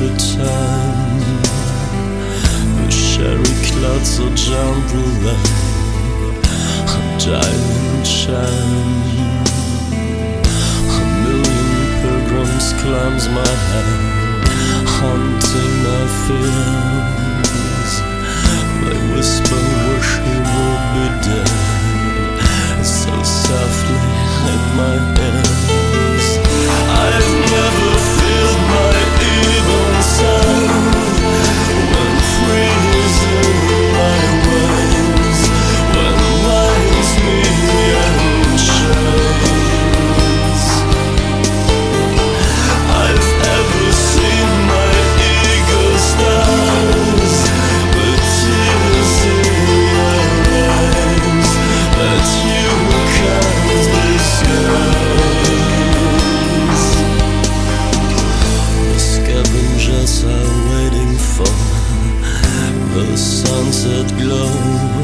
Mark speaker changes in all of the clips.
Speaker 1: return. The sherry clouds so gentle and a diamond shine. A million pilgrims climbs my head, haunting my fears. They whisper where she will be dead, so softly in my ears. I've never felt my evil side when freezing my ways, when winds me and shades. I've ever seen my ego stars, the tears in your eyes that you can't disguise. The scavengers are waiting for the sunset glow,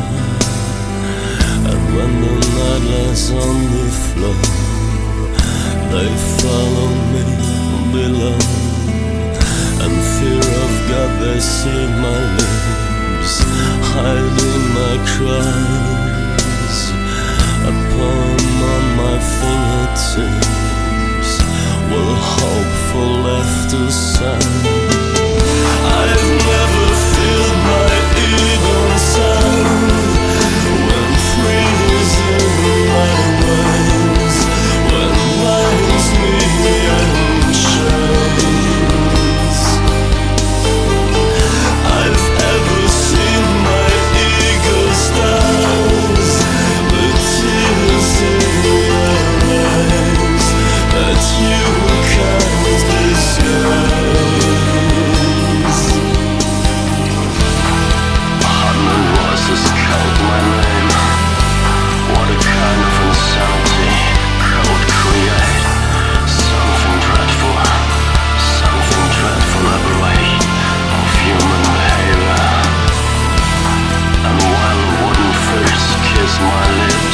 Speaker 1: and when the night lies on the floor, they follow me below. And fear of God, they see my lips, hiding my cries. A poem on my fingertips will hope for laughter sound. I've never felt my evil side when freezing my ways, when winds me and shades. I've ever seen my ego stars, the tears in your eyes that you can't disguise. Hundred voices called my name. What a kind of insanity could create something dreadful every way of human behavior. And while wooden fists kiss my lips,